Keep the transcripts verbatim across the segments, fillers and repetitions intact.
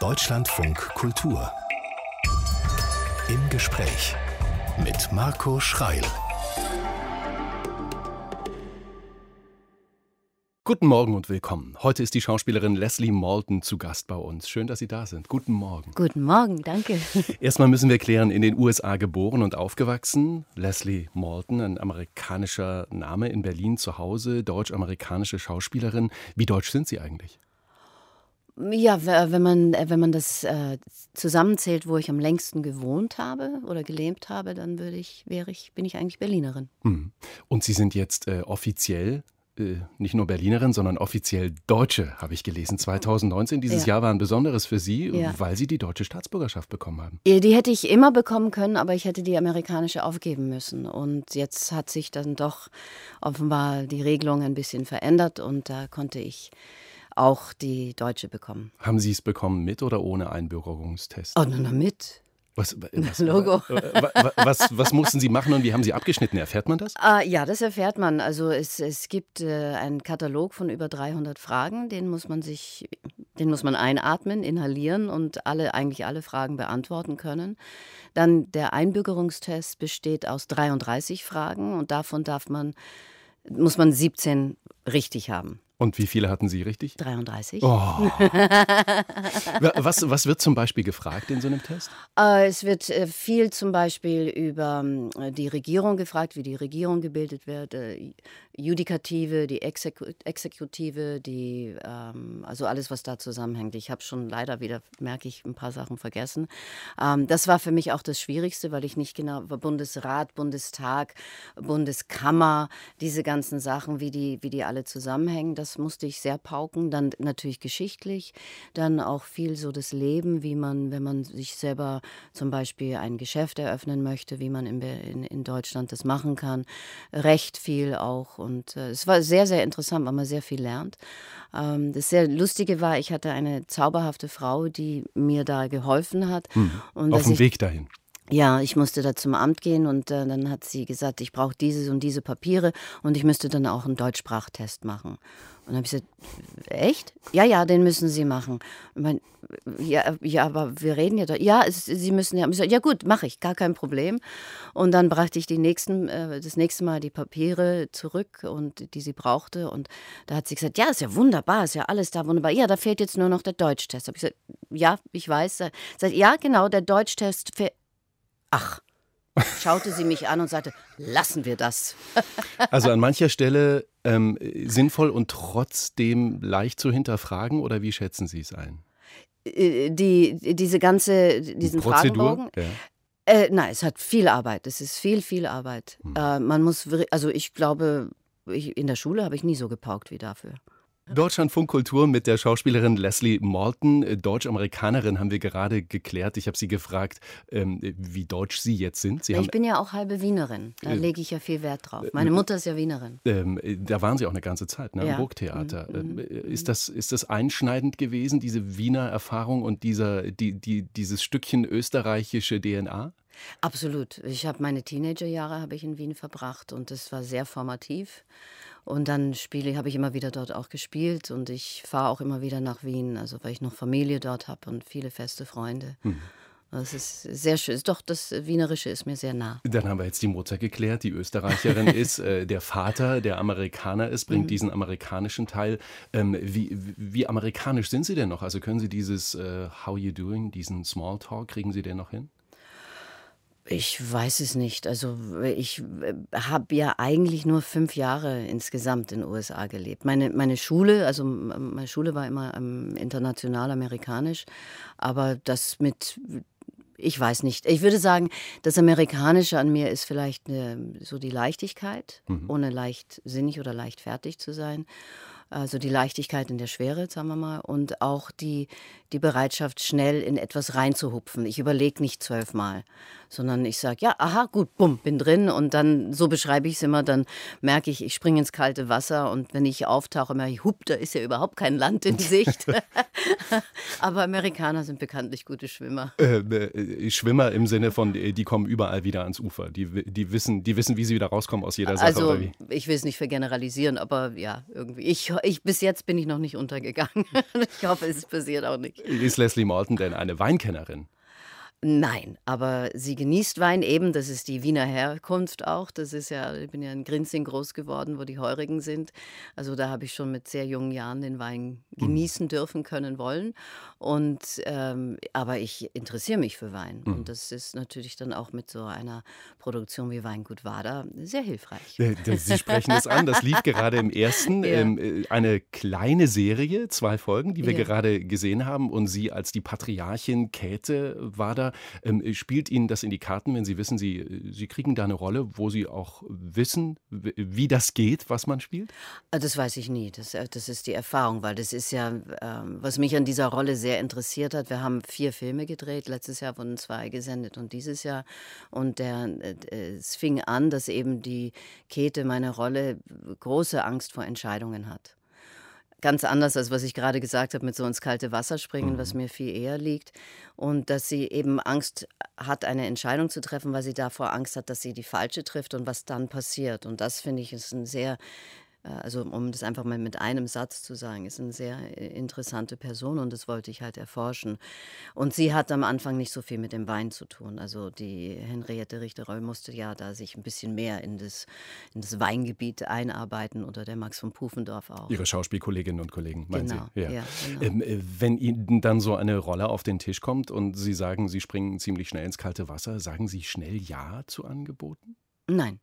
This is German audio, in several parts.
Deutschlandfunk Kultur. Im Gespräch mit Marco Schreil. Guten Morgen und willkommen. Heute ist die Schauspielerin Leslie Maltin zu Gast bei uns. Schön, dass Sie da sind. Guten Morgen. Guten Morgen, danke. Erstmal müssen wir klären, in den U S A geboren und aufgewachsen. Leslie Maltin, ein amerikanischer Name, in Berlin zu Hause, deutsch-amerikanische Schauspielerin. Wie deutsch sind Sie eigentlich? Ja, wenn man, wenn man das äh, zusammenzählt, wo ich am längsten gewohnt habe oder gelebt habe, dann würde ich, wäre ich, bin ich eigentlich Berlinerin. Hm. Und Sie sind jetzt äh, offiziell äh, nicht nur Berlinerin, sondern offiziell Deutsche, habe ich gelesen. zweitausendneunzehn, dieses Ja. Jahr war ein besonderes für Sie, Ja. weil Sie die deutsche Staatsbürgerschaft bekommen haben. Ja, die hätte ich immer bekommen können, aber ich hätte die amerikanische aufgeben müssen. Und jetzt hat sich dann doch offenbar die Regelung ein bisschen verändert und da konnte ich auch die deutsche bekommen. Haben Sie es bekommen mit oder ohne Einbürgerungstest? Oh, na, na mit. Was, was, Logo. Was, was, was mussten Sie machen und wie haben Sie abgeschnitten? Erfährt man das? Ah, ja, das erfährt man. Also es, es gibt äh, einen Katalog von über dreihundert Fragen, den muss man sich, den muss man einatmen, inhalieren und alle, eigentlich alle Fragen beantworten können. Dann der Einbürgerungstest besteht aus dreiunddreißig Fragen und davon darf man, muss man siebzehn richtig haben. Und wie viele hatten Sie richtig? dreiunddreißig. Oh. was, was wird zum Beispiel gefragt in so einem Test? Äh, es wird äh, viel zum Beispiel über äh, die Regierung gefragt, wie die Regierung gebildet wird, äh, Judikative, die Exeku Exekutive, die, ähm, also alles, was da zusammenhängt. Ich habe schon leider wieder, merke ich, ein paar Sachen vergessen. Ähm, das war für mich auch das Schwierigste, weil ich nicht genau, Bundesrat, Bundestag, Bundeskammer, diese ganzen Sachen, wie die, wie die alle zusammenhängen, das musste ich sehr pauken. Dann natürlich geschichtlich, dann auch viel so das Leben, wie man, wenn man sich selber zum Beispiel ein Geschäft eröffnen möchte, wie man in, Be- in, in Deutschland das machen kann. Recht viel auch. Und äh, es war sehr, sehr interessant, weil man sehr viel lernt. Ähm, das sehr Lustige war, ich hatte eine zauberhafte Frau, die mir da geholfen hat. Hm. Und Auf dass dem ich, Weg dahin. ja, ich musste da zum Amt gehen und äh, dann hat sie gesagt, ich brauche dieses und diese Papiere und ich müsste dann auch einen Deutschsprachtest machen. Und dann habe ich gesagt, echt? Ja, ja, den müssen Sie machen. Und ich mein, ja, ja, aber wir reden ja doch. Ja, es, Sie müssen ja. Ich so, ja gut, mache ich, gar kein Problem. Und dann brachte ich die nächsten, äh, das nächste Mal die Papiere zurück, und die sie brauchte. Und da hat sie gesagt, ja, ist ja wunderbar, ist ja alles da wunderbar. Ja, da fehlt jetzt nur noch der Deutschtest. Habe ich gesagt, ja, ich weiß. Sagt, ja, genau, der Deutschtest fehlt. Ach, schaute sie mich an und sagte, lassen wir das. Also an mancher Stelle ähm, sinnvoll und trotzdem leicht zu hinterfragen, oder wie schätzen Sie es ein? Äh, Die, diese ganze, diesen Prozedur? Fragenbogen. Ja. Äh, nein, es hat viel Arbeit. Es ist viel, viel Arbeit. Hm. Äh, man muss, wir- also ich glaube, ich, in der Schule habe ich nie so gepaukt wie dafür. Deutschlandfunk Kultur mit der Schauspielerin Leslie Maltin. Äh, Deutsch-Amerikanerin haben wir gerade geklärt. Ich habe Sie gefragt, ähm, wie deutsch Sie jetzt sind. Sie Ich haben, bin ja auch halbe Wienerin. Da Äh, lege ich ja viel Wert drauf. Meine Mutter ist ja Wienerin. ähm, da waren Sie auch eine ganze Zeit, ne, Ja. am Burgtheater. Mhm, mhm, Ähm, ist, das, ist das einschneidend gewesen, diese Wiener Erfahrung und dieser, die, die, dieses Stückchen österreichische D N A? Absolut. Ich habe meine Teenagerjahre habe ich in Wien verbracht und das war sehr formativ. Und dann spiele, habe ich immer wieder dort auch gespielt und ich fahre auch immer wieder nach Wien, also weil ich noch Familie dort habe und viele feste Freunde. Hm. Das ist sehr schön. Doch, das Wienerische ist mir sehr nah. Dann haben wir jetzt die Mutter geklärt, die Österreicherin ist, äh, der Vater, der Amerikaner ist, bringt Mhm. diesen amerikanischen Teil. Ähm, wie, wie amerikanisch sind Sie denn noch? Also können Sie dieses äh, How you doing, diesen Smalltalk, kriegen Sie den noch hin? Ich weiß es nicht. Also ich habe ja eigentlich nur fünf Jahre insgesamt in den U S A gelebt. Meine, meine Schule, also m- meine Schule war immer ähm, international amerikanisch, aber das mit, ich weiß nicht. Ich würde sagen, das Amerikanische an mir ist vielleicht eine, so die Leichtigkeit, Mhm. ohne leichtsinnig oder leichtfertig zu sein. Also die Leichtigkeit in der Schwere, sagen wir mal, und auch die, die Bereitschaft, schnell in etwas reinzuhupfen. Ich überlege nicht zwölfmal, sondern ich sage, ja, aha, gut, bumm, bin drin und dann, so beschreibe ich es immer, dann merke ich, ich springe ins kalte Wasser und wenn ich auftauche, merke ich, hup, da ist ja überhaupt kein Land in Sicht. Aber Amerikaner sind bekanntlich gute Schwimmer. Äh, äh, Schwimmer im Sinne von, die kommen überall wieder ans Ufer. Die, die, wissen, die wissen, wie sie wieder rauskommen aus jeder Sache. Also, oder wie? Ich will es nicht vergeneralisieren, aber ja, irgendwie. Ich, ich, bis jetzt bin ich noch nicht untergegangen. Ich hoffe, es passiert auch nicht. Ist Leslie Maltin denn eine Weinkennerin? Nein, aber sie genießt Wein eben, das ist die Wiener Herkunft auch. Das ist ja, ich bin ja in Grinzing groß geworden, wo die Heurigen sind. Also da habe ich schon mit sehr jungen Jahren den Wein genießen dürfen können wollen. Und ähm, aber ich interessiere mich für Wein. Mhm. Und das ist natürlich dann auch mit so einer Produktion wie Weingut Wader sehr hilfreich. Sie sprechen es an, das lief gerade im ersten. Ja. Ähm, eine kleine Serie, zwei Folgen, die wir ja. gerade gesehen haben. Und Sie als die Patriarchin Käthe Wader, Ähm, spielt Ihnen das in die Karten, wenn Sie wissen, Sie, Sie kriegen da eine Rolle, wo Sie auch wissen, wie das geht, was man spielt? Das weiß ich nie. Das, das ist die Erfahrung, weil das ist ja, ähm, was mich an dieser Rolle sehr interessiert hat. Wir haben vier Filme gedreht. Letztes Jahr wurden zwei gesendet und dieses Jahr. Und der, äh, es fing an, dass eben die Käthe, meine Rolle, große Angst vor Entscheidungen hat. Ganz anders, als was ich gerade gesagt habe, mit so ins kalte Wasser springen, mhm. was mir viel eher liegt. Und dass sie eben Angst hat, eine Entscheidung zu treffen, weil sie davor Angst hat, dass sie die falsche trifft und was dann passiert. Und das, finde ich, ist ein sehr, also um das einfach mal mit einem Satz zu sagen, ist eine sehr interessante Person und das wollte ich halt erforschen. Und sie hat am Anfang nicht so viel mit dem Wein zu tun. Also die Henriette Richter-Röll musste ja da sich ein bisschen mehr in das, in das Weingebiet einarbeiten oder der Max von Pufendorf auch. Ihre Schauspielkolleginnen und Kollegen, meinen genau, Sie? Ja. Ja, genau. Ähm, wenn Ihnen dann so eine Rolle auf den Tisch kommt und Sie sagen, Sie springen ziemlich schnell ins kalte Wasser, sagen Sie schnell Ja zu Angeboten? Nein.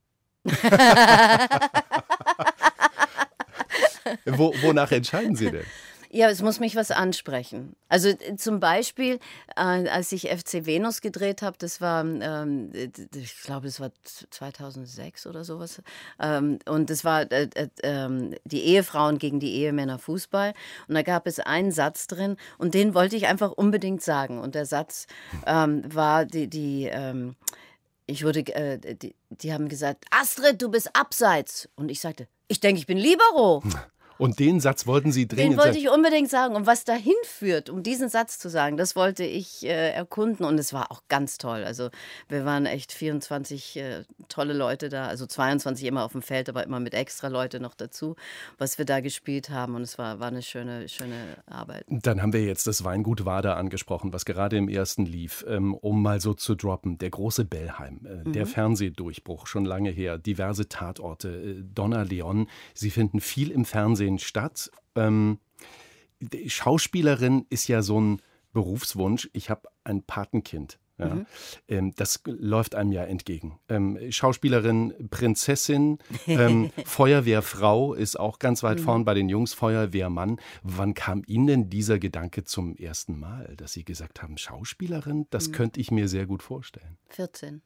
Wo, wonach entscheiden Sie denn? Ja, es muss mich was ansprechen. Also zum Beispiel, äh, als ich F C Venus gedreht habe, das war, ähm, ich glaube, das war zweitausendsechs oder sowas. Ähm, und das war äh, äh, die Ehefrauen gegen die Ehemänner Fußball. Und da gab es einen Satz drin und den wollte ich einfach unbedingt sagen. Und der Satz ähm, war die, die ähm, ich wurde, äh, die, die haben gesagt, Astrid, du bist abseits. Und ich sagte, ich denke, ich bin Libero. Und den Satz wollten Sie dringend sagen? Den wollte ich unbedingt sagen. Und was dahin führt, um diesen Satz zu sagen, das wollte ich äh, erkunden. Und es war auch ganz toll. Also wir waren echt vierundzwanzig äh, tolle Leute da. Also zweiundzwanzig immer auf dem Feld, aber immer mit extra Leute noch dazu, was wir da gespielt haben. Und es war, war eine schöne, schöne Arbeit. Dann haben wir jetzt das Weingut Wader angesprochen, was gerade im ersten lief. Ähm, um mal so zu droppen, der große Bellheim, äh, mhm. der Fernsehdurchbruch, schon lange her, diverse Tatorte, äh, Donna Leon. Sie finden viel im Fernsehen statt. Ähm, Schauspielerin ist ja so ein Berufswunsch. Ich habe ein Patenkind. Ja. Mhm. Ähm, das läuft einem ja entgegen. Ähm, Schauspielerin, Prinzessin, ähm, Feuerwehrfrau ist auch ganz weit mhm. vorn bei den Jungs, Feuerwehrmann. Wann kam Ihnen denn dieser Gedanke zum ersten Mal, dass Sie gesagt haben, Schauspielerin, das mhm. könnte ich mir sehr gut vorstellen? vierzehn.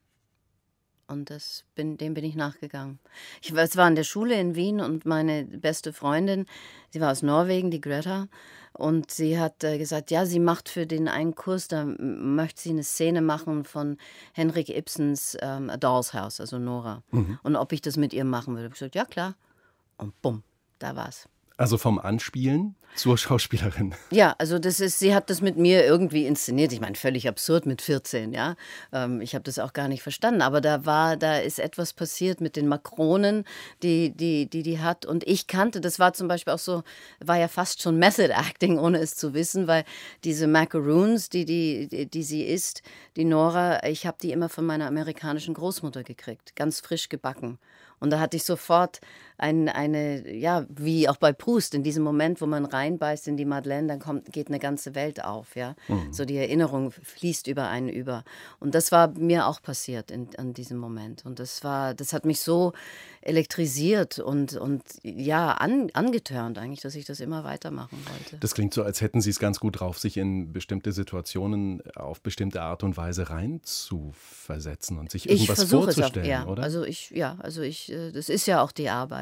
Und das bin, dem bin ich nachgegangen. Ich war, es war in der Schule in Wien und meine beste Freundin, sie war aus Norwegen, die Greta, und sie hat äh, gesagt, ja, sie macht für den einen Kurs, da möchte sie eine Szene machen von Henrik Ibsens ähm, A Doll's House, also Nora. Mhm. Und ob ich das mit ihr machen würde. Ich habe gesagt, ja klar. Und bumm, da war's. Also vom Anspielen zur Schauspielerin. Ja, also das ist, sie hat das mit mir irgendwie inszeniert. Ich meine, völlig absurd mit vierzehn, ja. Ähm, ich habe das auch gar nicht verstanden. Aber da war, da ist etwas passiert mit den Makronen, die die, die die hat. Und ich kannte, das war zum Beispiel auch so, war ja fast schon Method Acting, ohne es zu wissen, weil diese Macaroons, die, die, die, die sie isst, die Nora, ich habe die immer von meiner amerikanischen Großmutter gekriegt, ganz frisch gebacken. Und da hatte ich sofort ein, eine, ja, wie auch bei Proust, in diesem Moment, wo man reinbeißt in die Madeleine, dann kommt, geht eine ganze Welt auf, ja. Mhm. So die Erinnerung fließt über einen über. Und das war mir auch passiert in, in diesem Moment. Und das war, das hat mich so elektrisiert und, und ja, an, angetörnt eigentlich, dass ich das immer weitermachen wollte. Das klingt so, als hätten Sie es ganz gut drauf, sich in bestimmte Situationen auf bestimmte Art und Weise reinzuversetzen und sich irgendwas vorzustellen, es auch, ja. oder? Also ich, ja, also ich, das ist ja auch die Arbeit.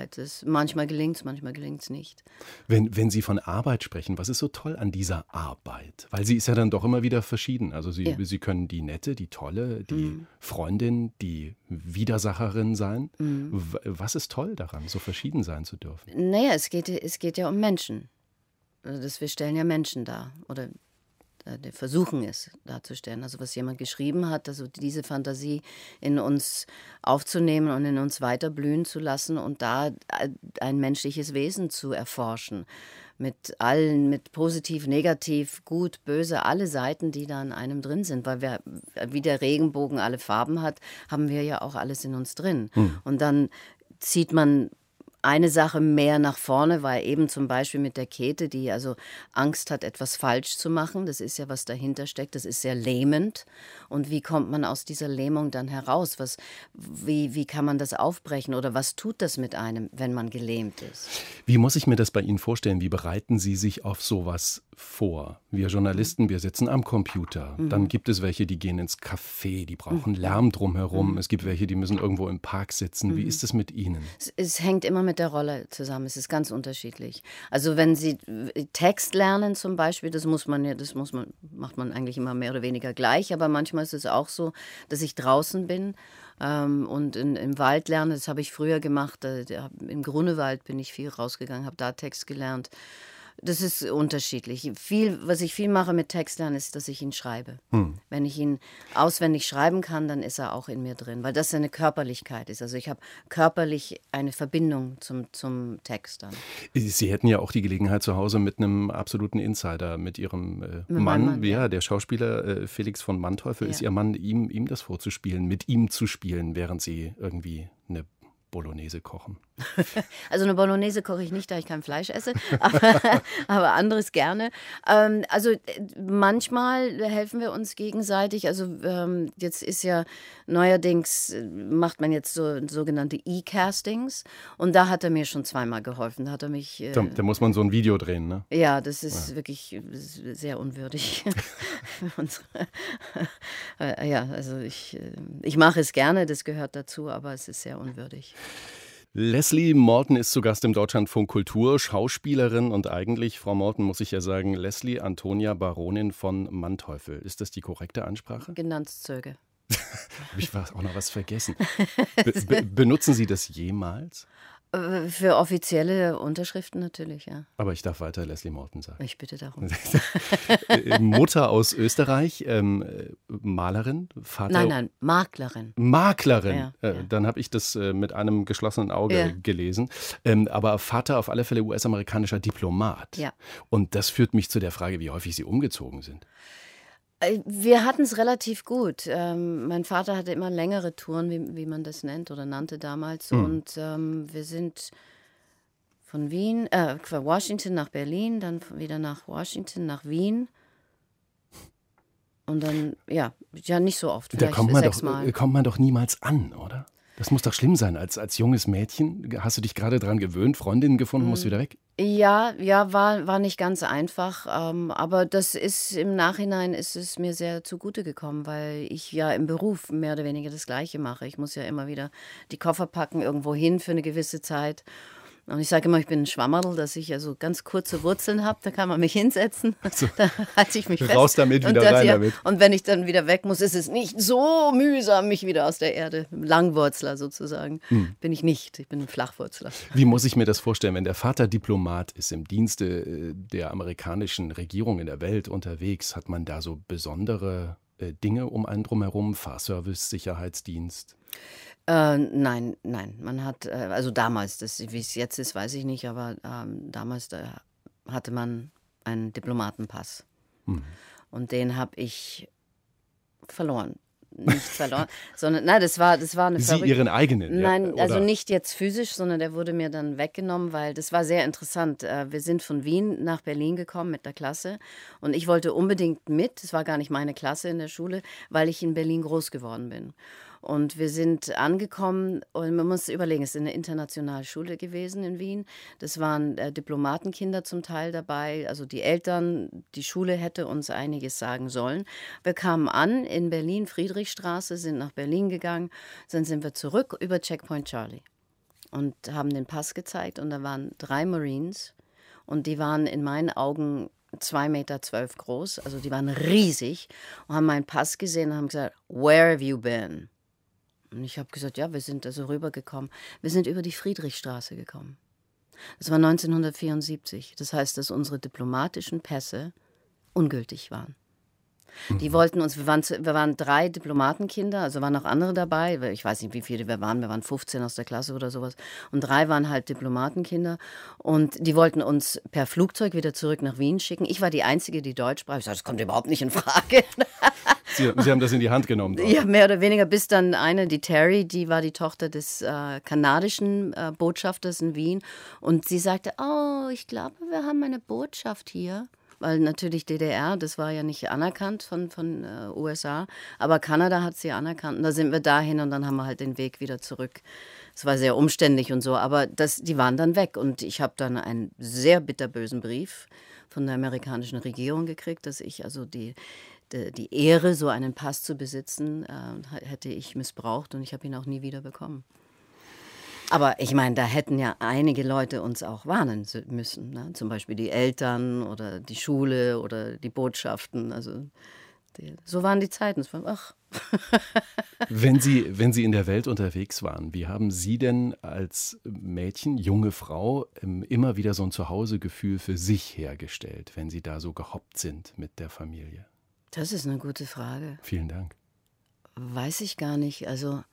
Arbeit. Das, manchmal gelingt es, manchmal gelingt es nicht. Wenn, wenn Sie von Arbeit sprechen, was ist so toll an dieser Arbeit? Weil sie ist ja dann doch immer wieder verschieden. Also Sie, Ja. Sie können die nette, die tolle, die Mhm. Freundin, die Widersacherin sein. Mhm. W- Was ist toll daran, so verschieden sein zu dürfen? Naja, es geht, es geht ja um Menschen. Also das, wir stellen ja Menschen dar. Oder äh, wir versuchen es darzustellen. Also was jemand geschrieben hat, also diese Fantasie in uns aufzunehmen und in uns weiter blühen zu lassen und da äh, ein menschliches Wesen zu erforschen. Mit allen, mit positiv, negativ, gut, böse, alle Seiten, die da in einem drin sind. Weil wir, wie der Regenbogen alle Farben hat, haben wir ja auch alles in uns drin. Und dann zieht man eine Sache mehr nach vorne, weil eben zum Beispiel mit der Käthe, die also Angst hat, etwas falsch zu machen, das ist ja, was dahinter steckt, das ist sehr lähmend. Und wie kommt man aus dieser Lähmung dann heraus? Was, wie, wie kann man das aufbrechen oder was tut das mit einem, wenn man gelähmt ist? Wie muss ich mir das bei Ihnen vorstellen? Wie bereiten Sie sich auf sowas vor? Wir Journalisten, wir sitzen am Computer. Dann gibt es welche, die gehen ins Café, die brauchen Lärm drumherum. Es gibt welche, die müssen irgendwo im Park sitzen. Wie ist es mit Ihnen? Es, es hängt immer mit der Rolle zusammen. Es ist ganz unterschiedlich. Also wenn Sie äh, Text lernen zum Beispiel, das muss man ja, das muss man, macht man eigentlich immer mehr oder weniger gleich. Aber manchmal ist es auch so, dass ich draußen bin ähm, und in, im Wald lerne. Das habe ich früher gemacht. Äh, der, im Grunewald bin ich viel rausgegangen, habe da Text gelernt. Das ist unterschiedlich. Viel, was ich viel mache mit Textlernen, ist, dass ich ihn schreibe. Hm. Wenn ich ihn auswendig schreiben kann, dann ist er auch in mir drin, weil das eine Körperlichkeit ist. Also ich habe körperlich eine Verbindung zum, zum Text dann. Sie hätten ja auch die Gelegenheit zu Hause mit einem absoluten Insider, mit Ihrem äh, Mit Mann, meinem Mann, ja, ja. der Schauspieler äh, Felix von Manteuffel, ist Ja. Ihr Mann, ihm, ihm das vorzuspielen, mit ihm zu spielen, während Sie irgendwie eine Bolognese kochen. Also eine Bolognese koche ich nicht, da ich kein Fleisch esse, aber, aber anderes gerne. Ähm, also äh, manchmal helfen wir uns gegenseitig. Also ähm, jetzt ist ja neuerdings, äh, macht man jetzt so sogenannte E-Castings und da hat er mir schon zweimal geholfen. Da hat er mich... Äh, Da, da muss man so ein Video drehen, ne? Ja, das ist wirklich das ist sehr unwürdig. für unsere- Äh, ja, also ich, äh, ich mache es gerne, das gehört dazu, aber es ist sehr unwürdig. Leslie Morton ist zu Gast im Deutschlandfunk Kultur, Schauspielerin und eigentlich, Frau Morton, muss ich ja sagen, Leslie Antonia Baronin von Manteuffel. Ist das die korrekte Ansprache? Genannt Zöge. Habe ich was, auch noch was vergessen? Be be benutzen Sie das jemals? Äh, Für offizielle Unterschriften natürlich, ja. Aber ich darf weiter Leslie Morton sagen. Ich bitte darum. Äh, Mutter aus Österreich, ähm, äh, Malerin, Vater... Nein, nein, Maklerin. Maklerin. Ja, äh, ja. Dann habe ich das äh, mit einem geschlossenen Auge Ja. gelesen. Ähm, aber Vater auf alle Fälle U S-amerikanischer Diplomat. Ja. Und das führt mich zu der Frage, wie häufig Sie umgezogen sind. Äh, Wir hatten es relativ gut. Ähm, mein Vater hatte immer längere Touren, wie, wie man das nennt oder nannte damals. Mhm. Und ähm, wir sind von Wien, äh, von Washington nach Berlin, dann wieder nach Washington, nach Wien. Und dann, ja, ja nicht so oft, Da vielleicht kommt man, doch, sechsmal. äh, kommt man doch niemals an, oder? Das muss doch schlimm sein. Als, als junges Mädchen hast du dich gerade dran gewöhnt, Freundinnen gefunden, musst wieder weg. Ja, ja, war, war nicht ganz einfach, ähm, aber das ist im Nachhinein ist es mir sehr zugute gekommen, weil ich ja im Beruf mehr oder weniger das Gleiche mache. Ich muss ja immer wieder die Koffer packen, irgendwo hin für eine gewisse Zeit. Und ich sage immer, ich bin ein Schwammerl, dass ich also ganz kurze Wurzeln habe, da kann man mich hinsetzen, da halte ich mich fest. Raus damit, und wieder das, rein ja, damit. Und wenn ich dann wieder weg muss, ist es nicht so mühsam, mich wieder aus der Erde, Langwurzler sozusagen, Hm. bin ich nicht, ich bin ein Flachwurzler. Wie muss ich mir das vorstellen, wenn der Vater Diplomat ist, im Dienste äh, der amerikanischen Regierung in der Welt unterwegs, hat man da so besondere äh, Dinge um einen drumherum, Fahrservice, Sicherheitsdienst? Äh, nein, nein. Man hat, äh, also damals, das, wie es jetzt ist, weiß ich nicht, aber ähm, damals da hatte man einen Diplomatenpass. Hm. Und den habe ich verloren. Nicht verloren, sondern, nein, das war, das war eine Sie verrückte... Ihren eigenen? ja, Nein, also oder? nicht jetzt physisch, sondern der wurde mir dann weggenommen, weil das war sehr interessant. Äh, Wir sind von Wien nach Berlin gekommen mit der Klasse und ich wollte unbedingt mit, das war gar nicht meine Klasse in der Schule, weil ich in Berlin groß geworden bin. Und wir sind angekommen und man muss überlegen, es ist eine internationale Schule gewesen in Wien. Das waren äh, Diplomatenkinder zum Teil dabei, also die Eltern, die Schule hätte uns einiges sagen sollen. Wir kamen an in Berlin, Friedrichstraße, sind nach Berlin gegangen, dann sind wir zurück über Checkpoint Charlie. und haben den Pass gezeigt und da waren drei Marines und die waren in meinen Augen zwei Meter zwölf groß, also die waren riesig und haben meinen Pass gesehen und haben gesagt, where have you been? Und ich habe gesagt, ja, wir sind also rübergekommen. Wir sind über die Friedrichstraße gekommen. Das war neunzehnhundertvierundsiebzig. Das heißt, dass unsere diplomatischen Pässe ungültig waren. Die wollten uns, wir waren, wir waren drei Diplomatenkinder, also waren auch andere dabei, ich weiß nicht, wie viele wir waren, wir waren fünfzehn aus der Klasse oder sowas und drei waren halt Diplomatenkinder und die wollten uns per Flugzeug wieder zurück nach Wien schicken. Ich war die Einzige, die Deutsch sprach. Ich sagte, das kommt überhaupt nicht in Frage. Sie, Sie haben das in die Hand genommen. Drauf. Ja, mehr oder weniger, bis dann eine, die Terry, die war die Tochter des äh, kanadischen äh, Botschafters in Wien und sie sagte, oh, ich glaube, wir haben eine Botschaft hier. Weil natürlich D D R, das war ja nicht anerkannt von, von äh, U S A, aber Kanada hat sie anerkannt und da sind wir dahin und dann haben wir halt den Weg wieder zurück. Es war sehr umständlich und so, aber das, die waren dann weg und ich habe dann einen sehr bitterbösen Brief von der amerikanischen Regierung gekriegt, dass ich also die, die, die Ehre, so einen Pass zu besitzen, äh, hätte ich missbraucht und ich habe ihn auch nie wieder bekommen. Aber ich meine, da hätten ja einige Leute uns auch warnen müssen, ne? Zum Beispiel die Eltern oder die Schule oder die Botschaften. Also die, so waren die Zeiten. Es war, ach. Wenn Sie, wenn Sie in der Welt unterwegs waren, wie haben Sie denn als Mädchen, junge Frau, immer wieder so ein Zuhausegefühl für sich hergestellt, wenn Sie da so gehoppt sind mit der Familie? Das ist eine gute Frage. Vielen Dank. Weiß ich gar nicht. Also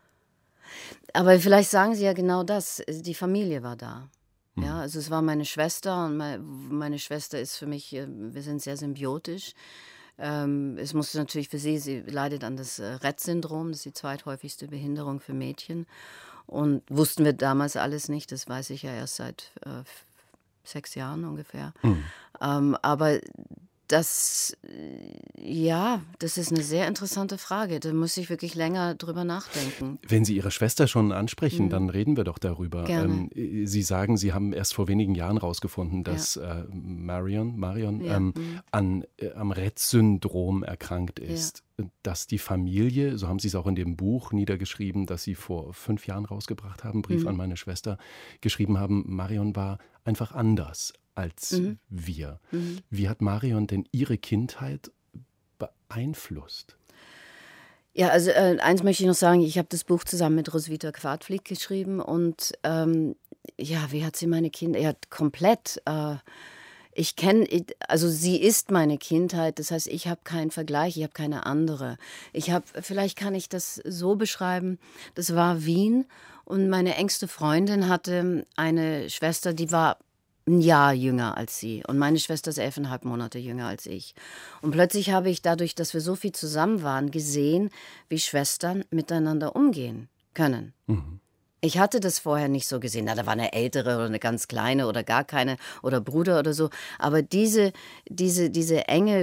aber vielleicht sagen Sie ja genau das, die Familie war da. Mhm. Ja, also es war meine Schwester und meine, meine Schwester ist für mich, wir sind sehr symbiotisch. Ähm, es musste natürlich für sie, sie leidet an das Rett-Syndrom, das ist die zweithäufigste Behinderung für Mädchen. Und wussten wir damals alles nicht, das weiß ich ja erst seit äh, sechs Jahren ungefähr. Mhm. Ähm, aber Das, ja, das ist eine sehr interessante Frage. Da muss ich wirklich länger drüber nachdenken. Wenn Sie Ihre Schwester schon ansprechen, Mhm. dann reden wir doch darüber. Gerne. Ähm, Sie sagen, Sie haben erst vor wenigen Jahren rausgefunden, dass ja. äh, Marion, Marion ja. ähm, mhm. an, äh, am Rett-Syndrom erkrankt ist. Ja. Dass die Familie, so haben Sie es auch in dem Buch niedergeschrieben, das Sie vor fünf Jahren rausgebracht haben, Brief mhm. an meine Schwester, geschrieben haben, Marion war einfach anders als mhm. wir. Mhm. Wie hat Marion denn ihre Kindheit beeinflusst? Ja, also äh, eins möchte ich noch sagen, ich habe das Buch zusammen mit Roswitha Quadflieg geschrieben und ähm, ja, wie hat sie meine Kinder, ja, komplett, äh, ich kenne, also sie ist meine Kindheit, das heißt, ich habe keinen Vergleich, ich habe keine andere. Ich habe, vielleicht kann ich das so beschreiben, das war Wien und meine engste Freundin hatte eine Schwester, die war ein Jahr jünger als sie und meine Schwester ist elfeinhalb Monate jünger als ich. Und plötzlich habe ich dadurch, dass wir so viel zusammen waren, gesehen, wie Schwestern miteinander umgehen können. Mhm. Ich hatte das vorher nicht so gesehen. Na, da war eine ältere oder eine ganz kleine oder gar keine oder Bruder oder so. Aber diese, diese, diese enge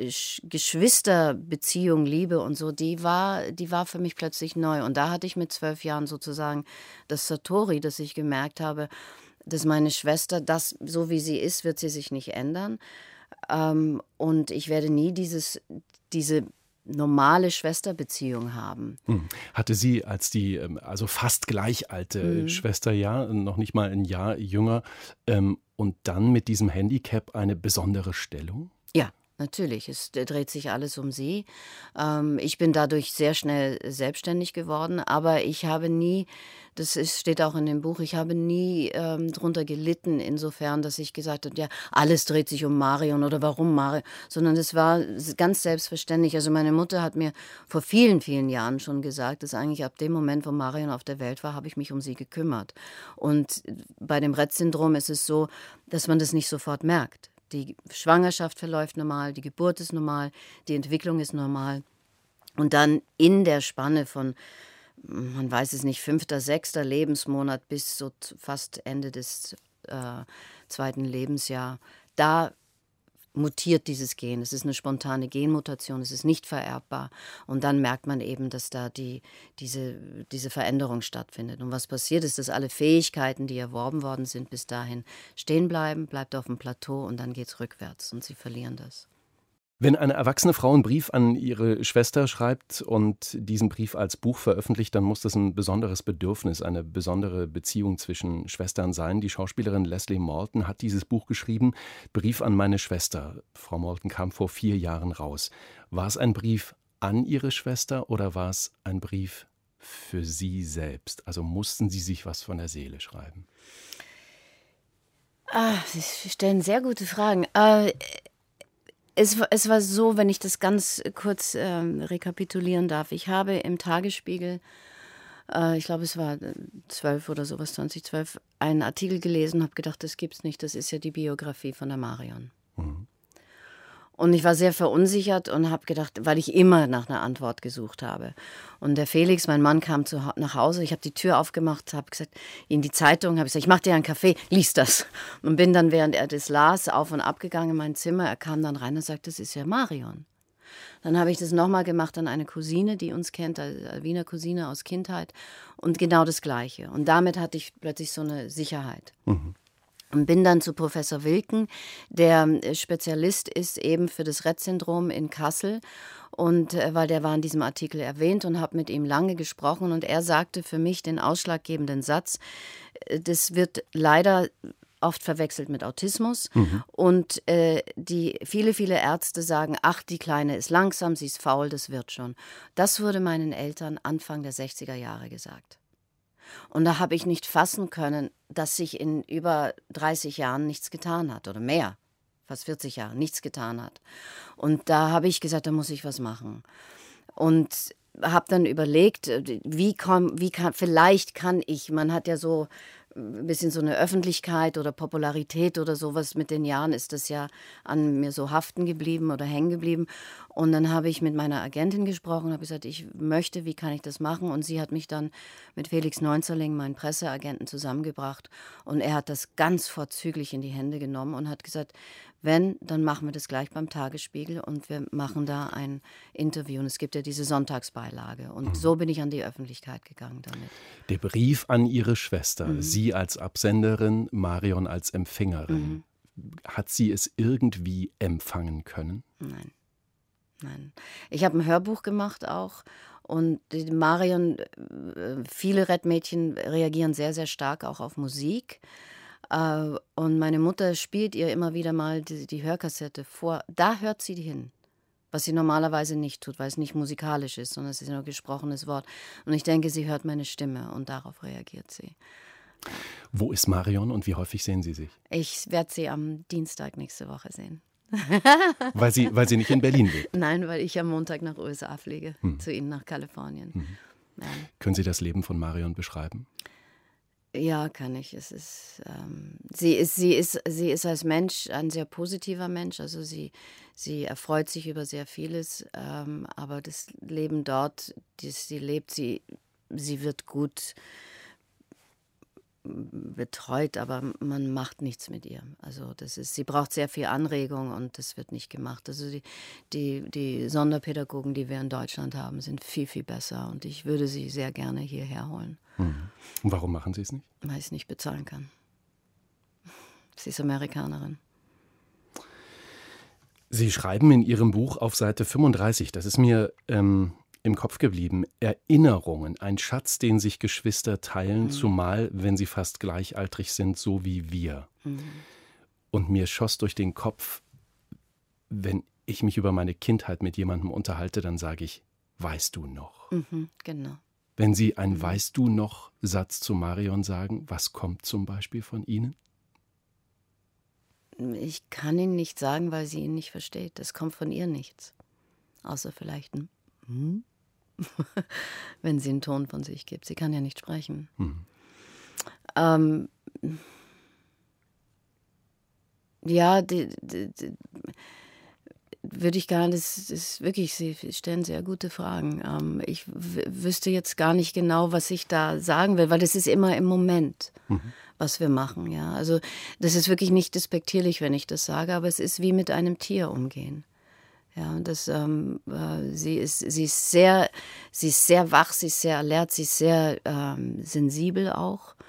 Geschwisterbeziehung, Liebe und so, die war, die war für mich plötzlich neu. Und da hatte ich mit zwölf Jahren sozusagen das Satori, dass ich gemerkt habe, dass meine Schwester, das, so wie sie ist, wird sie sich nicht ändern. Ähm, und ich werde nie dieses, diese normale Schwesterbeziehung haben. Hm. Hatte sie als die, also fast gleich alte mhm. Schwester, ja, noch nicht mal ein Jahr jünger, ähm, und dann mit diesem Handicap eine besondere Stellung? Ja. Natürlich, es dreht sich alles um sie. Ähm, ich bin dadurch sehr schnell selbstständig geworden, aber ich habe nie, das ist, steht auch in dem Buch, ich habe nie ähm, drunter gelitten, insofern, dass ich gesagt habe, ja, alles dreht sich um Marion oder warum Marion, sondern es war ganz selbstverständlich. Also meine Mutter hat mir vor vielen, vielen Jahren schon gesagt, dass eigentlich ab dem Moment, wo Marion auf der Welt war, habe ich mich um sie gekümmert. Und bei dem Rett-Syndrom ist es so, dass man das nicht sofort merkt. Die Schwangerschaft verläuft normal, die Geburt ist normal, die Entwicklung ist normal. Und dann in der Spanne von, man weiß es nicht, fünfter, sechster Lebensmonat bis so fast Ende des äh, zweiten Lebensjahr, da mutiert dieses Gen. Es ist eine spontane Genmutation, es ist nicht vererbbar. Und dann merkt man eben, dass da die, diese, diese Veränderung stattfindet. Und was passiert ist, dass alle Fähigkeiten, die erworben worden sind, bis dahin stehen bleiben, bleibt auf dem Plateau und dann geht es rückwärts und sie verlieren das. Wenn eine erwachsene Frau einen Brief an ihre Schwester schreibt und diesen Brief als Buch veröffentlicht, dann muss das ein besonderes Bedürfnis, eine besondere Beziehung zwischen Schwestern sein. Die Schauspielerin Leslie Maltin hat dieses Buch geschrieben, Brief an meine Schwester. Frau Maltin kam vor vier Jahren raus. War es ein Brief an Ihre Schwester oder war es ein Brief für Sie selbst? Also mussten Sie sich was von der Seele schreiben? Ah, Sie stellen sehr gute Fragen. Äh, es, es war so, wenn ich das ganz kurz äh, rekapitulieren darf. Ich habe im Tagesspiegel, äh, ich glaube es war zwölf oder sowas, zwanzig zwölf, einen Artikel gelesen und habe gedacht, das gibt's nicht, das ist ja die Biografie von der Marion. Mhm. Und ich war sehr verunsichert und habe gedacht, weil ich immer nach einer Antwort gesucht habe. Und der Felix, mein Mann, kam zu, nach Hause. Ich habe die Tür aufgemacht, habe gesagt, in die Zeitung, habe ich gesagt, ich mache dir einen Kaffee, lies das. Und bin dann, während er das las, auf und ab gegangen in mein Zimmer. Er kam dann rein und sagte, das ist ja Marion. Dann habe ich das nochmal gemacht an eine Cousine, die uns kennt, eine Wiener Cousine aus Kindheit. Und genau das Gleiche. Und damit hatte ich plötzlich so eine Sicherheit. Mhm. Und bin dann zu Professor Wilken, der Spezialist ist eben für das Rett-Syndrom in Kassel. Und äh, weil der war in diesem Artikel erwähnt und habe mit ihm lange gesprochen. Und er sagte für mich den ausschlaggebenden Satz, äh, das wird leider oft verwechselt mit Autismus. Mhm. Und äh, die viele, viele Ärzte sagen, ach, die Kleine ist langsam, sie ist faul, das wird schon. Das wurde meinen Eltern Anfang der sechziger Jahre gesagt. Und da habe ich nicht fassen können, dass sich in über dreißig Jahren nichts getan hat oder mehr, fast vierzig Jahre, nichts getan hat. Und da habe ich gesagt, da muss ich was machen. Und habe dann überlegt, wie, komm, wie kann, vielleicht kann ich, man hat ja so ein bisschen so eine Öffentlichkeit oder Popularität oder sowas. Mit den Jahren ist das ja an mir so haften geblieben oder hängen geblieben. Und dann habe ich mit meiner Agentin gesprochen, habe gesagt, ich möchte, wie kann ich das machen? Und sie hat mich dann mit Felix Neunzerling, meinen Presseagenten, zusammengebracht. Und er hat das ganz vorzüglich in die Hände genommen und hat gesagt, wenn, dann machen wir das gleich beim Tagesspiegel und wir machen da ein Interview. Und es gibt ja diese Sonntagsbeilage. Und mhm. so bin ich an die Öffentlichkeit gegangen damit. Der Brief an Ihre Schwester, mhm. Sie als Absenderin, Marion als Empfängerin. Mhm. Hat sie es irgendwie empfangen können? Nein. Nein. Ich habe ein Hörbuch gemacht auch. Und die Marion, viele Rett-Mädchen reagieren sehr, sehr stark auch auf Musik. Und meine Mutter spielt ihr immer wieder mal die, die Hörkassette vor. Da hört sie hin, was sie normalerweise nicht tut, weil es nicht musikalisch ist, sondern es ist nur gesprochenes Wort. Und ich denke, sie hört meine Stimme und darauf reagiert sie. Wo ist Marion und wie häufig sehen Sie sich? Ich werde sie am Dienstag nächste Woche sehen. weil, sie, weil sie nicht in Berlin lebt? Nein, weil ich am Montag nach U S A fliege, hm. zu Ihnen nach Kalifornien. Hm. Ja. Können Sie das Leben von Marion beschreiben? Ja, kann ich. Es ist, ähm, sie ist, sie ist, sie ist als Mensch ein sehr positiver Mensch. Also sie, sie erfreut sich über sehr vieles, ähm, aber das Leben dort, das sie lebt, sie, sie wird gut betreut, aber man macht nichts mit ihr. Also das ist, sie braucht sehr viel Anregung und das wird nicht gemacht. Also die, die, die Sonderpädagogen, die wir in Deutschland haben, sind viel, viel besser und ich würde sie sehr gerne hierher holen. Mhm. Und warum machen Sie es nicht? Weil ich es nicht bezahlen kann. Sie ist Amerikanerin. Sie schreiben in Ihrem Buch auf Seite fünfunddreißig, das ist mir ähm, im Kopf geblieben, Erinnerungen, ein Schatz, den sich Geschwister teilen, mhm. zumal wenn sie fast gleichaltrig sind, so wie wir. Mhm. Und mir schoss durch den Kopf, wenn ich mich über meine Kindheit mit jemandem unterhalte, dann sage ich, weißt du noch? Mhm, genau. Wenn Sie einen Weißt du noch Satz zu Marion sagen, was kommt zum Beispiel von Ihnen? Ich kann ihn nicht sagen, weil sie ihn nicht versteht. Es kommt von ihr nichts. Außer vielleicht ein Hm? Wenn sie einen Ton von sich gibt. Sie kann ja nicht sprechen. Hm. Ähm, ja, die, die, die, würde ich gar nicht, das ist wirklich, Sie stellen sehr gute Fragen. Ähm, ich w- wüsste jetzt gar nicht genau, was ich da sagen will, weil das ist immer im Moment, mhm. was wir machen. Ja, also das ist wirklich nicht despektierlich, wenn ich das sage, aber es ist wie mit einem Tier umgehen. Ja, und das, ähm, äh, sie ist, sie ist sehr, sie ist sehr wach, sie ist sehr alert, sie ist sehr ähm, sensibel auch.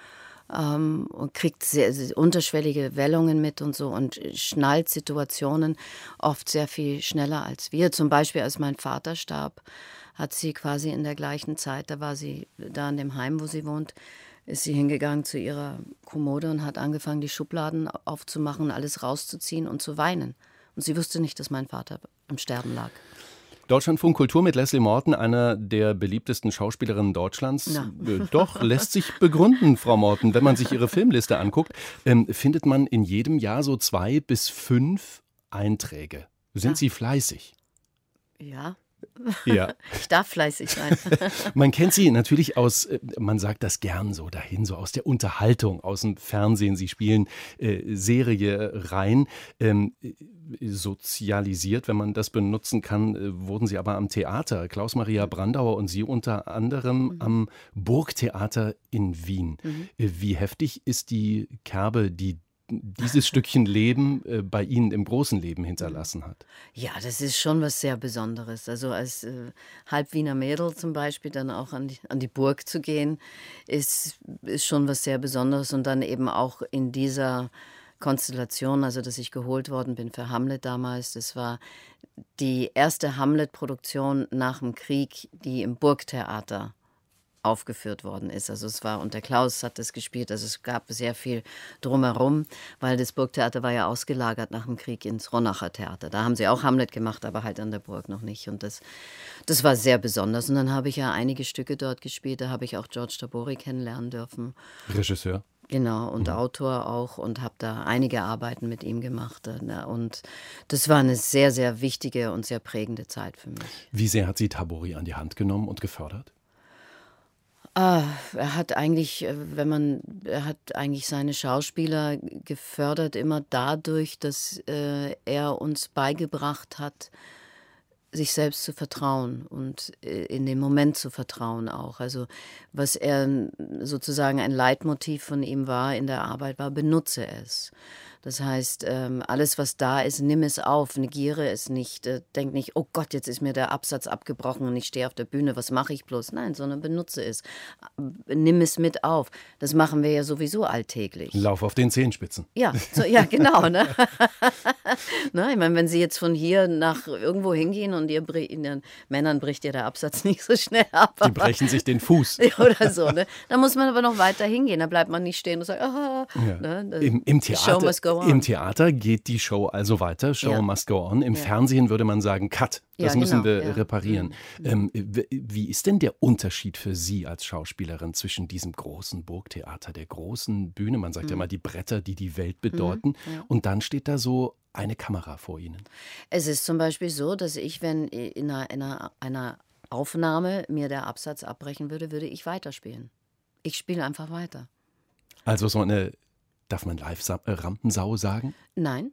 ähm, und kriegt sehr, sehr unterschwellige Wellungen mit und so und schnallt Situationen oft sehr viel schneller als wir. Zum Beispiel, als mein Vater starb, hat sie quasi in der gleichen Zeit, da war sie da in dem Heim, wo sie wohnt, ist sie hingegangen zu ihrer Kommode und hat angefangen, die Schubladen aufzumachen, alles rauszuziehen und zu weinen. Und sie wusste nicht, dass mein Vater im Sterben lag. Deutschlandfunk Kultur mit Leslie Morton, einer der beliebtesten Schauspielerinnen Deutschlands. Ja. Äh, Doch, lässt sich begründen, Frau Morton. Wenn man sich Ihre Filmliste anguckt, ähm, findet man in jedem Jahr so zwei bis fünf Einträge. Sind Ja. Sie fleißig? Ja. Ja. Ich darf fleißig sein. Man kennt Sie natürlich aus, äh, man sagt das gern so dahin, so aus der Unterhaltung, aus dem Fernsehen. Sie spielen äh, Serie rein. Ähm, sozialisiert, wenn man das benutzen kann, äh, wurden Sie aber am Theater. Klaus-Maria Brandauer und Sie unter anderem mhm. am Burgtheater in Wien. Mhm. Äh, wie heftig ist die Kerbe, die dieses Stückchen Leben äh, bei Ihnen im großen Leben hinterlassen hat? Ja, das ist schon was sehr Besonderes. Also als äh, Halb-Wiener Mädel zum Beispiel dann auch an die, an die Burg zu gehen, ist, ist schon was sehr Besonderes. Und dann eben auch in dieser Konstellation, also dass ich geholt worden bin für Hamlet damals. Das war die erste Hamlet-Produktion nach dem Krieg, die im Burgtheater aufgeführt worden ist. Also es war, und der Klaus hat das gespielt, also es gab sehr viel drumherum, weil das Burgtheater war ja ausgelagert nach dem Krieg ins Ronacher Theater. Da haben sie auch Hamlet gemacht, aber halt an der Burg noch nicht. Und das, das war sehr besonders. Und dann habe ich ja einige Stücke dort gespielt, da habe ich auch George Tabori kennenlernen dürfen. Regisseur. Genau, und mhm. Autor auch, und habe da einige Arbeiten mit ihm gemacht. Und das war eine sehr, sehr wichtige und sehr prägende Zeit für mich. Wie sehr hat Sie Tabori an die Hand genommen und gefördert? Ah, er hat eigentlich, wenn man, er hat eigentlich seine Schauspieler gefördert, immer dadurch, dass äh, er uns beigebracht hat, sich selbst zu vertrauen und in den Moment zu vertrauen auch. Also was er sozusagen ein Leitmotiv von ihm war in der Arbeit, war: benutze es. Das heißt, alles, was da ist, nimm es auf, negiere es nicht, denk nicht, oh Gott, jetzt ist mir der Absatz abgebrochen und ich stehe auf der Bühne, was mache ich bloß? Nein, sondern benutze es, nimm es mit auf. Das machen wir ja sowieso alltäglich. Lauf auf den Zehenspitzen. Ja, so, ja genau. Ne? Na, ich meine, wenn Sie jetzt von hier nach irgendwo hingehen und ihr, den Männern bricht ja der Absatz nicht so schnell ab. Die brechen sich den Fuß. Oder so. Ne? Da muss man aber noch weiter hingehen, da bleibt man nicht stehen und sagt, aha. Ja. Ne? Im, im Theater Im Theater geht die Show also weiter, Show ja. must go on. Im ja. Fernsehen würde man sagen, Cut, das ja, müssen genau. wir ja. reparieren. Mhm. Ähm, wie ist denn der Unterschied für Sie als Schauspielerin zwischen diesem großen Burgtheater, der großen Bühne, man sagt mhm. ja mal die Bretter, die die Welt bedeuten, mhm. ja. und dann steht da so eine Kamera vor Ihnen? Es ist zum Beispiel so, dass ich, wenn in einer, in einer, einer Aufnahme mir der Absatz abbrechen würde, würde ich weiterspielen. Ich spiele einfach weiter. Also so eine... Darf man Live-Rampensau sagen? Nein.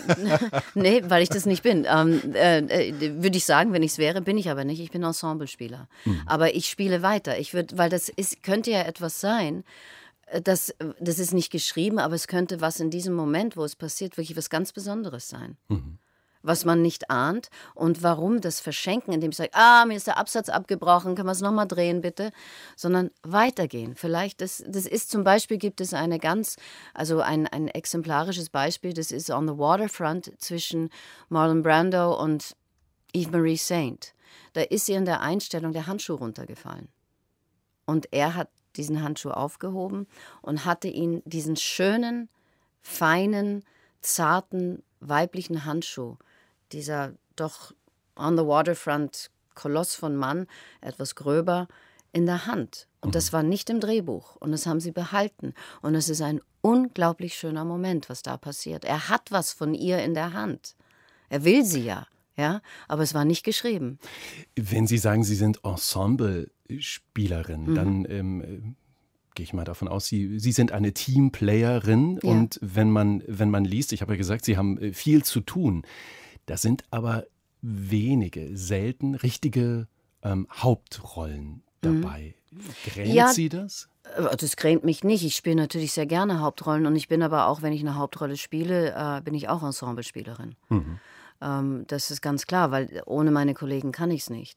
Nee, weil ich das nicht bin. Ähm, äh, würde ich sagen, wenn ich es wäre, bin ich aber nicht. Ich bin Ensemblespieler. Mhm. Aber ich spiele weiter. Ich würd, weil das ist, könnte ja etwas sein, das, das ist nicht geschrieben, aber es könnte was in diesem Moment, wo es passiert, wirklich was ganz Besonderes sein. Mhm. Was man nicht ahnt. Und warum das Verschenken, indem ich sage, ah, mir ist der Absatz abgebrochen, können wir es nochmal drehen, bitte? Sondern weitergehen. Vielleicht, das, das ist zum Beispiel, gibt es eine ganz, also ein, ein exemplarisches Beispiel, das ist On the Waterfront zwischen Marlon Brando und Eve Marie Saint. Da ist ihr in der Einstellung der Handschuh runtergefallen. Und er hat diesen Handschuh aufgehoben und hatte ihn, diesen schönen, feinen, zarten, weiblichen Handschuh, dieser doch on the waterfront Koloss von Mann, etwas gröber, in der Hand. Und das war nicht im Drehbuch. Und das haben sie behalten. Und es ist ein unglaublich schöner Moment, was da passiert. Er hat was von ihr in der Hand. Er will sie ja, ja, aber es war nicht geschrieben. Wenn Sie sagen, Sie sind Ensemble-Spielerin, mhm. dann ähm, gehe ich mal davon aus, Sie, Sie sind eine Teamplayerin. Ja. Und wenn man, wenn man liest, ich habe ja gesagt, Sie haben viel zu tun. Da sind aber wenige, selten richtige ähm, Hauptrollen dabei. Mhm. Grämt ja, Sie das? Das grämt mich nicht. Ich spiele natürlich sehr gerne Hauptrollen und ich bin aber auch, wenn ich eine Hauptrolle spiele, äh, bin ich auch Ensemblespielerin. Mhm. Ähm, das ist ganz klar, weil ohne meine Kollegen kann ich es nicht.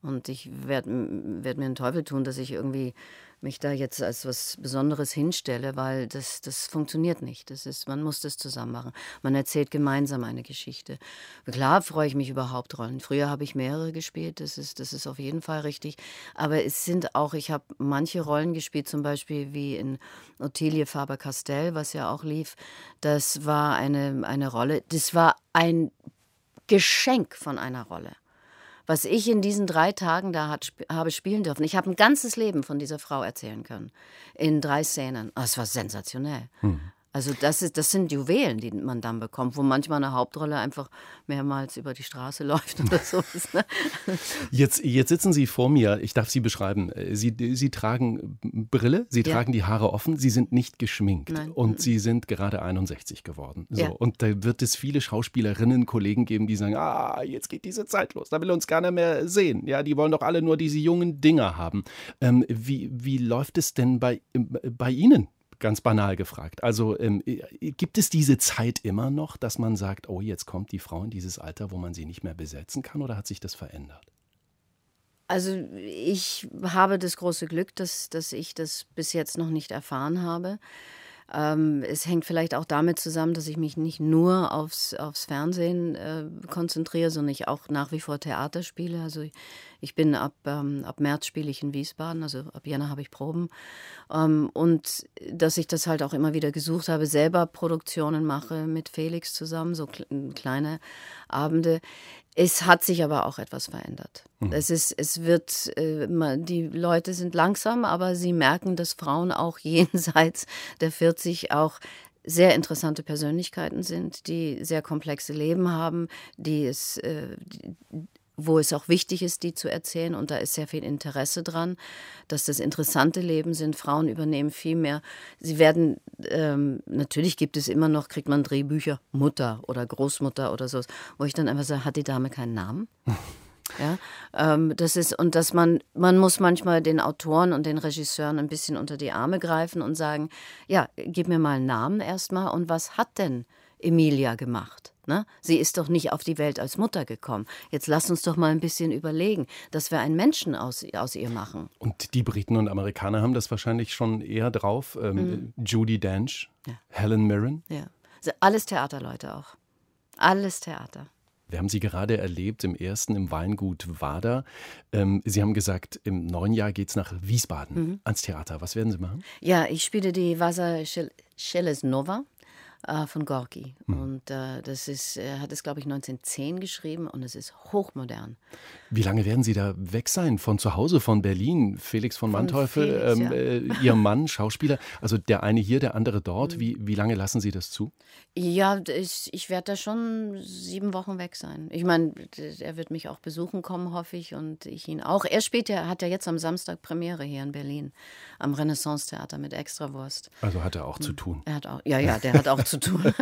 Und ich werde werd mir einen Teufel tun, dass ich irgendwie mich da jetzt als was Besonderes hinstelle, weil das, das funktioniert nicht. Das ist, man muss das zusammen machen. Man erzählt gemeinsam eine Geschichte. Klar freue ich mich über Hauptrollen. Früher habe ich mehrere gespielt, das ist, das ist auf jeden Fall richtig. Aber es sind auch, ich habe manche Rollen gespielt, zum Beispiel wie in Ottilie Faber-Castell, was ja auch lief. Das war eine, eine Rolle, das war ein Geschenk von einer Rolle. Was ich in diesen drei Tagen da hat, habe spielen dürfen. Ich habe ein ganzes Leben von dieser Frau erzählen können. In drei Szenen. Oh, es war sensationell. Hm. Also das, ist, das sind Juwelen, die man dann bekommt, wo manchmal eine Hauptrolle einfach mehrmals über die Straße läuft oder so. Jetzt, jetzt sitzen Sie vor mir, ich darf Sie beschreiben. Sie, Sie tragen Brille, Sie ja. tragen die Haare offen, Sie sind nicht geschminkt. Nein. Und Sie sind gerade einundsechzig geworden. So. Ja. Und da wird es viele Schauspielerinnen, Kollegen geben, die sagen, ah, jetzt geht diese Zeit los, da will uns keiner mehr sehen. Ja, die wollen doch alle nur diese jungen Dinger haben. Ähm, wie, wie läuft es denn bei, bei Ihnen? Ganz banal gefragt. Also ähm, gibt es diese Zeit immer noch, dass man sagt, oh, jetzt kommt die Frau in dieses Alter, wo man sie nicht mehr besetzen kann, oder hat sich das verändert? Also ich habe das große Glück, dass, dass ich das bis jetzt noch nicht erfahren habe. Ähm, es hängt vielleicht auch damit zusammen, dass ich mich nicht nur aufs, aufs Fernsehen äh, konzentriere, sondern ich auch nach wie vor Theater spiele. Also ich, ich bin ab, ähm, ab März spiele ich in Wiesbaden, also ab Jänner habe ich Proben. Ähm, und dass ich das halt auch immer wieder gesucht habe, selber Produktionen mache mit Felix zusammen, so kle- kleine Abende. Es hat sich aber auch etwas verändert. Mhm. Es ist, es wird, äh, die Leute sind langsam, aber sie merken, dass Frauen auch jenseits der vierzig auch sehr interessante Persönlichkeiten sind, die sehr komplexe Leben haben, die es, äh, die, wo es auch wichtig ist, die zu erzählen. Und da ist sehr viel Interesse dran, dass das interessante Leben sind. Frauen übernehmen viel mehr. Sie werden, ähm, natürlich gibt es immer noch, kriegt man Drehbücher, Mutter oder Großmutter oder so, wo ich dann einfach sage, hat die Dame keinen Namen? Ja, ähm, das ist, und dass man, man muss manchmal den Autoren und den Regisseuren ein bisschen unter die Arme greifen und sagen, ja, gib mir mal einen Namen erstmal und was hat denn Emilia gemacht? Ne? Sie ist doch nicht auf die Welt als Mutter gekommen. Jetzt lass uns doch mal ein bisschen überlegen, dass wir einen Menschen aus, aus ihr machen. Und die Briten und Amerikaner haben das wahrscheinlich schon eher drauf. Ähm, mhm. Judi Dench, ja. Helen Mirren. Ja. Also alles Theaterleute auch. Alles Theater. Wir haben Sie gerade erlebt im ersten im Weingut Wader. Ähm, Sie haben gesagt, im neuen Jahr geht es nach Wiesbaden mhm. ans Theater. Was werden Sie machen? Ja, ich spiele die Vasa Szelesnova von Gorki. Mhm. Und äh, das ist, er hat es, glaube ich, neunzehnhundertzehn geschrieben und es ist hochmodern. Wie lange werden Sie da weg sein? Von zu Hause, von Berlin? Felix von, von Manteuffel, Felix, ähm, ja. äh, Ihr Mann, Schauspieler, also der eine hier, der andere dort. Mhm. Wie, wie lange lassen Sie das zu? Ja, ich, ich werde da schon sieben Wochen weg sein. Ich meine, er wird mich auch besuchen kommen, hoffe ich, und ich ihn auch. Er spielt ja, hat ja jetzt am Samstag Premiere hier in Berlin, am Renaissance-Theater mit Extrawurst. Also hat er auch mhm. zu tun. Er hat auch, ja, ja, der hat auch zu tun.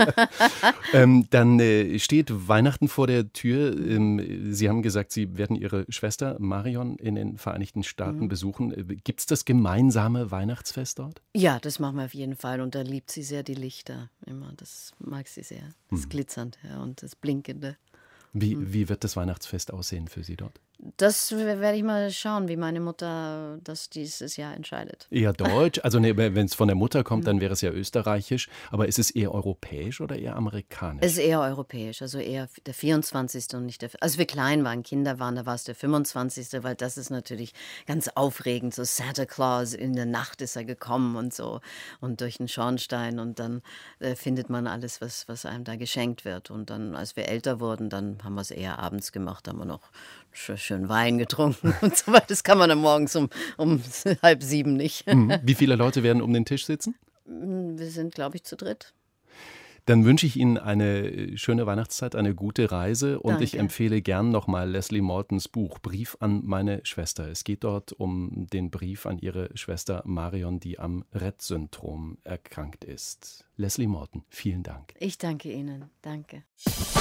ähm, dann äh, steht Weihnachten vor der Tür. Ähm, Sie haben gesagt, Sie werden Ihre Schwester Marion in den Vereinigten Staaten mhm. besuchen. Gibt es das gemeinsame Weihnachtsfest dort? Ja, das machen wir auf jeden Fall. Und da liebt sie sehr die Lichter immer. Das mag sie sehr. Das mhm. Glitzernde ja, und das Blinkende. Wie, mhm. wie wird das Weihnachtsfest aussehen für Sie dort? Das werde ich mal schauen, wie meine Mutter das dieses Jahr entscheidet. Eher deutsch? Also ne, wenn es von der Mutter kommt, dann wäre es ja österreichisch. Aber ist es eher europäisch oder eher amerikanisch? Es ist eher europäisch, also eher der vierundzwanzigste und nicht der... Also wir klein waren, Kinder waren, da war es der fünfundzwanzigste, weil das ist natürlich ganz aufregend. So Santa Claus, in der Nacht ist er gekommen und so. Und durch den Schornstein und dann äh, findet man alles, was, was einem da geschenkt wird. Und dann, als wir älter wurden, dann haben wir es eher abends gemacht, haben wir noch schön Wein getrunken und so weiter. Das kann man dann morgens um, um halb sieben nicht. Wie viele Leute werden um den Tisch sitzen? Wir sind, glaube ich, zu dritt. Dann wünsche ich Ihnen eine schöne Weihnachtszeit, eine gute Reise und Danke. Ich empfehle gern nochmal Leslie Mortons Buch Brief an meine Schwester. Es geht dort um den Brief an ihre Schwester Marion, die am Rett-Syndrom erkrankt ist. Leslie Morton, vielen Dank. Ich danke Ihnen. Danke.